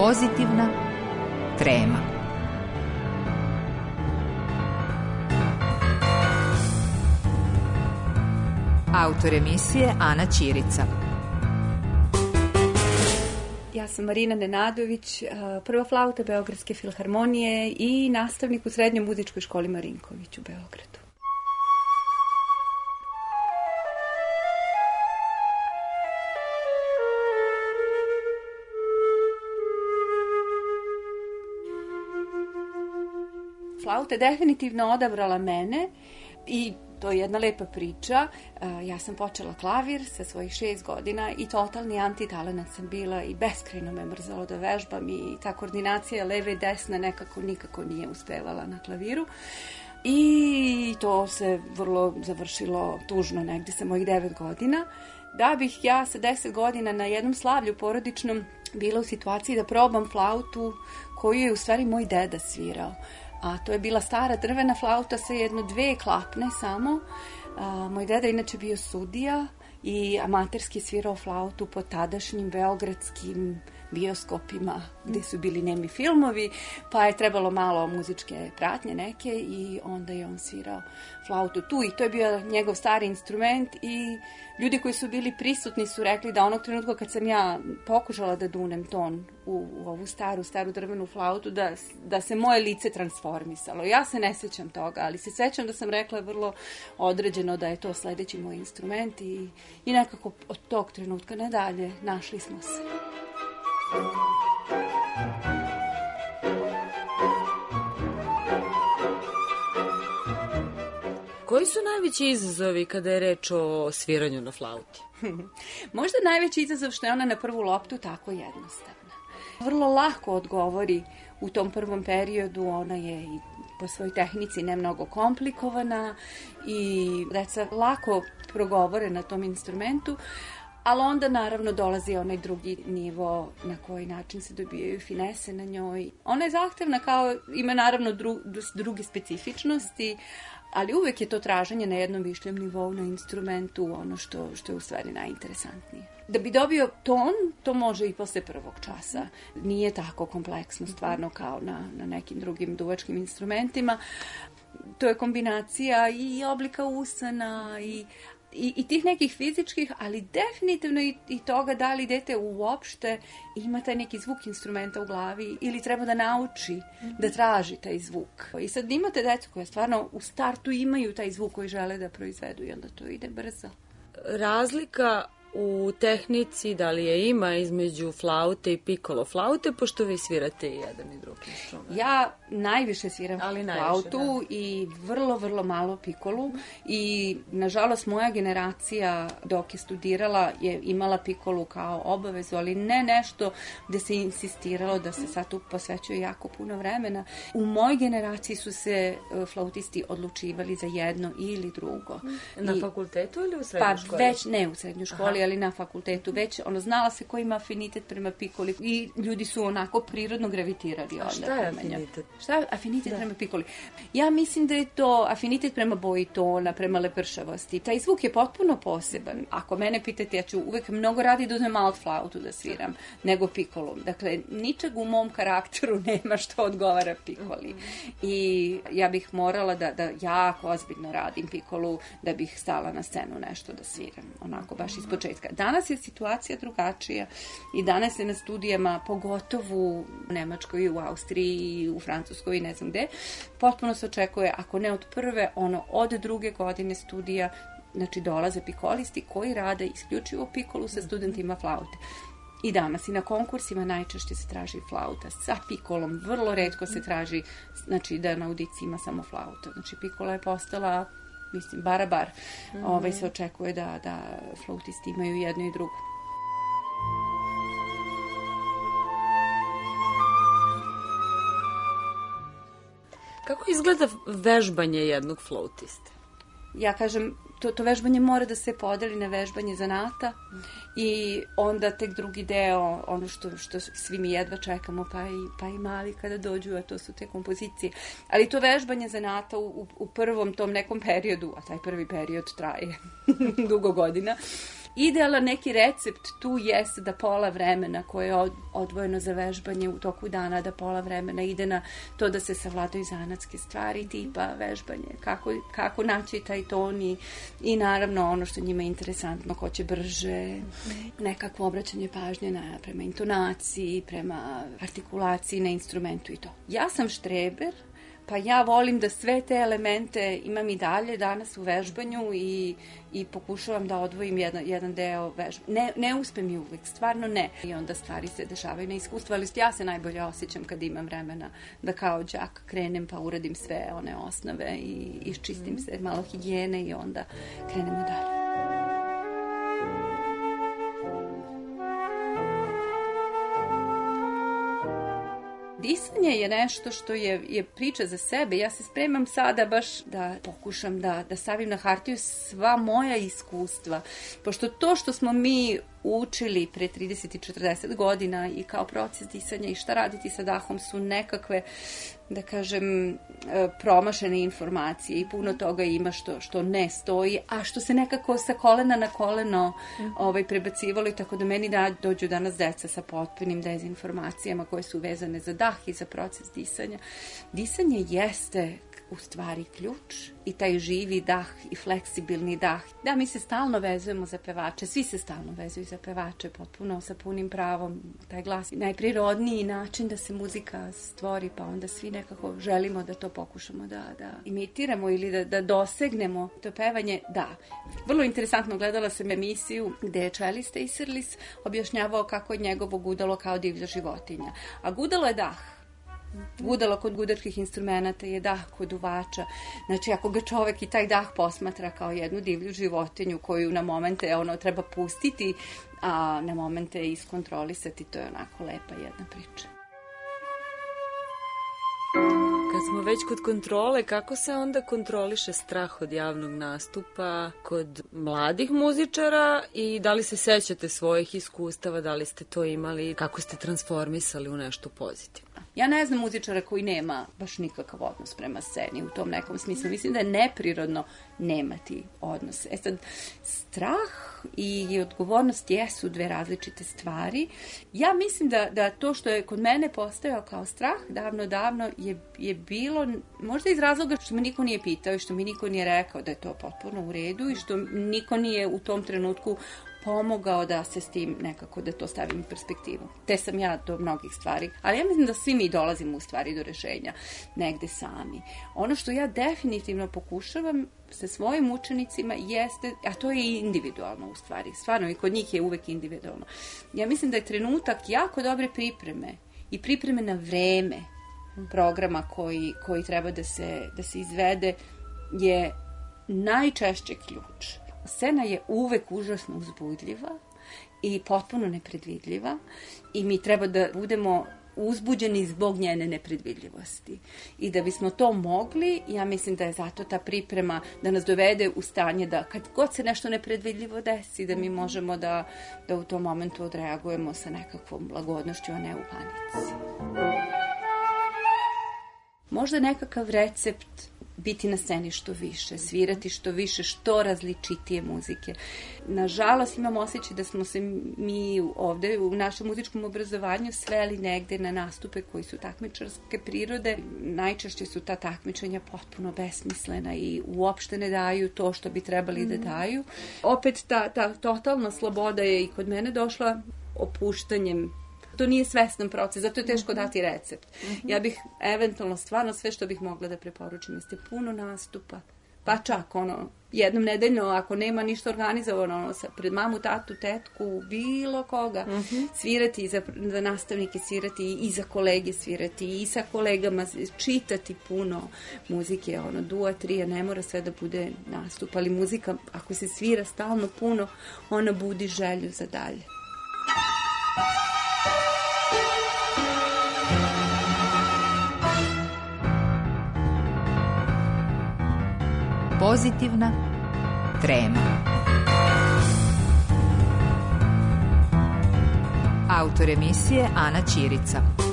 Pozitivna trema. Autor emisije Ana Ćirica. Ja sam Marina Nenadović, prva flauta Beogradske filharmonije i nastavnik u Srednjoj muzičkoj školi Marinković u Beogradu. Flauta je definitivno odabrala mene i to je jedna lepa priča. Ja sam počela klavir sa svojih 6 godina i totalni antitalenat sam bila i beskrajno me mrzalo da vežbam i ta koordinacija leve i desne nikako nije uspevala na klaviru. I to se vrlo završilo tužno negde sa mojih 9 godina. Da bih ja sa 10 godina na jednom slavlju porodičnom bila u situaciji da probam flautu koju je u stvari moj deda svirao. A to je bila stara drvena flauta sa 1-2 klapne samo. Moj deda inače bio sudija i amaterski svirao flautu po tadašnjim beogradskim bioskopima gde su bili nemi filmovi, pa je trebalo malo muzičke pratnje neke i onda je on svirao flautu tu i to je bio njegov stari instrument i ljudi koji su bili prisutni su rekli da onog trenutka kad sam ja pokušala da dunem ton u ovu staru drvenu flautu, da se moje lice transformisalo. Ja se ne sećam toga, ali se sećam da sam rekla vrlo određeno da je to sledeći moj instrument i nekako od tog trenutka nadalje našli smo se. Koji su najveći izazovi kada je reč o sviranju na flauti? Možda najveći izazov što je ona na prvu loptu tako jednostavna. Vrlo lako odgovori u tom prvom periodu, ona je i po svojoj tehnici ne mnogo komplikovana i deca lako progovore na tom instrumentu, ali onda naravno dolazi onaj drugi nivo na koji način se dobijaju finese na njoj. Ona je zahtevna ima naravno druge specifičnosti, ali uvek je to traženje na jednom višljem nivou na instrumentu ono što je u stvari najinteresantnije. Da bi dobio ton, to može i posle prvog časa. Nije tako kompleksno stvarno kao na nekim drugim duvačkim instrumentima. To je kombinacija i oblika usana i tih nekih fizičkih, ali definitivno i toga da li dete uopšte ima taj neki zvuk instrumenta u glavi ili treba da nauči da traži taj zvuk. I sad imate decu koje stvarno u startu imaju taj zvuk koji žele da proizvedu i onda to ide brzo. Razlika u tehnici, da li je ima između flaute i piccolo flaute, pošto vi svirate i jedan i drugi instrument? Ja najviše sviram flautu i vrlo, vrlo malo piccolu i nažalost moja generacija dok je studirala je imala piccolu kao obavezu, ali ne nešto gde se insistiralo da se sad tu posvećuje jako puno vremena. U mojoj generaciji su se flautisti odlučivali za jedno ili drugo. Na fakultetu ili u srednjoj školi? Pa već ne u srednjoj školi, ali na fakultetu već znala se ko ima afinitet prema piccoli i ljudi su onako prirodno gravitirali. A šta je afinitet? Šta je afinitet prema piccoli? Ja mislim da je to afinitet prema boji tona, prema lepršavosti. Taj zvuk je potpuno poseban. Ako mene pitate, ja ću uvek mnogo radi da uzmem alt flautu da sviram nego piccolu. Dakle, ničeg u mom karakteru nema što odgovara piccoli. I ja bih morala da jako ozbiljno radim piccolu da bih stala na scenu nešto da sviram. Onako, baš iz početka. Danas je situacija drugačija i danas je na studijama, pogotovo u Nemačkoj, u Austriji, u Francuskoj i ne znam gde, potpuno se očekuje, ako ne od prve, od druge godine studija, znači dolaze piccolisti koji rade isključivo piccolu sa studentima flaute. I danas i na konkursima najčešće se traži flauta sa piccolom, vrlo retko se traži, znači da na audiciji ima samo flauta. Znači piccola je postala, mislim, barabar. Se očekuje da flautisti imaju jedno i drugo. Kako izgleda vežbanje jednog flautiste? Ja kažem, to vežbanje mora da se podeli na vežbanje zanata i onda tek drugi deo, ono što svi mi jedva čekamo, pa i mali kada dođu, a to su te kompozicije. Ali to vežbanje zanata u prvom tom nekom periodu, a taj prvi period traje dugo godina, Idealan neki recept tu jeste da pola vremena koje je odvojeno za vežbanje u toku dana, da pola vremena ide na to da se savladaju zanatske stvari, tipa vežbanje, kako naći taj ton i naravno ono što njima je interesantno, ko će brže, nekakvo obraćanje pažnje prema intonaciji, prema artikulaciji na instrumentu i to. Ja sam štreber, pa ja volim da sve te elemente imam i dalje danas u vežbanju i pokušavam da odvojim jedan deo vežbanja. Ne uspem i uvek, stvarno ne. I onda stvari se dešavaju na iskustvu, ali ja se najbolje osjećam kad imam vremena da kao đak krenem pa uradim sve one osnove i iščistim se, malo higijene i onda krenemo dalje. Disanje je nešto što je priča za sebe. Ja se spremam sada baš da pokušam da stavim na hartiju sva moja iskustva. Pošto to što smo mi učili pre 30 i 40 godina i kao proces disanja i šta raditi sa dahom su nekakve, da kažem, promašene informacije i puno toga ima što ne stoji, a što se nekako sa kolena na koleno prebacivalo i tako da meni dođu danas deca sa potpunim dezinformacijama koje su vezane za dah i za proces disanja. Disanje jeste u stvari ključ i taj živi dah i fleksibilni dah. Da, mi se stalno vezujemo za pevače, svi se stalno vezuju za pevače, potpuno sa punim pravom. Taj glas je najprirodniji način da se muzika stvori, pa onda svi nekako želimo da to pokušamo da imitiramo ili da dosegnemo to pevanje. Da, vrlo interesantno, gledala sam emisiju gde je čelista Isserlis objašnjavao kako je njegovo gudalo kao divlja životinja. A gudalo je dah. Gudalo kod gudačkih instrumenta je dah kod duvača. Znači, ako ga čovek i taj dah posmatra kao jednu divlju životinju koju na momente treba pustiti, a na momente iskontrolisati, to je onako lepa jedna priča. Kad smo već kod kontrole, kako se onda kontroliše strah od javnog nastupa kod mladih muzičara i da li se sećate svojih iskustava, da li ste to imali, kako ste transformisali u nešto pozitivno? Ja ne znam muzičara koji nema baš nikakav odnos prema sceni u tom nekom smislu. Mislim da je neprirodno nemati odnos. Sad, strah i odgovornost jesu dve različite stvari. Ja mislim da to što je kod mene postojao kao strah davno je bilo možda iz razloga što me niko nije pitao i što mi niko nije rekao da je to potpuno u redu i što niko nije u tom trenutku pomogao da se s tim nekako, da to stavim u perspektivu. Te sam ja do mnogih stvari. Ali ja mislim da svi mi dolazimo u stvari do rešenja negde sami. Ono što ja definitivno pokušavam sa svojim učenicima jeste, a to je individualno u stvari. Stvarno i kod njih je uvek individualno. Ja mislim da je trenutak jako dobre pripreme i pripreme na vreme programa koji treba da se izvede je najčešće ključ. Scena je uvek užasno uzbudljiva i potpuno nepredvidljiva i mi treba da budemo uzbuđeni zbog njene nepredvidljivosti. I da bismo to mogli, ja mislim da je zato ta priprema da nas dovede u stanje da kad god se nešto nepredvidljivo desi, da mi možemo da u tom momentu odreagujemo sa nekakvom lagodnošću, a ne u panici. Možda nekakav recept biti na sceni što više, svirati što više, što različitije muzike. Nažalost, imam osjećaj da smo se mi ovde u našem muzičkom obrazovanju sveli negde na nastupe koji su takmičarske prirode. Najčešće su ta takmičenja potpuno besmislena i uopšte ne daju to što bi trebali da daju. Opet ta totalna sloboda je i kod mene došla opuštanjem. To nije svestan proces, zato je teško dati recept. Ja bih eventualno stvarno sve što bih mogla da preporučim jeste puno nastupa. Pa čak jednom nedeljno, ako nema ništa organizovano, pred mamu, tatu, tetku, bilo koga, svirati za nastavnike, svirati i za kolege, svirati i sa kolegama, čitati puno muzike, dua, trija, ne mora sve da bude nastup, ali muzika, ako se svira stalno puno, ona budi želju za dalje. Pozitivna trema. Autor emisije Ana Ćirica.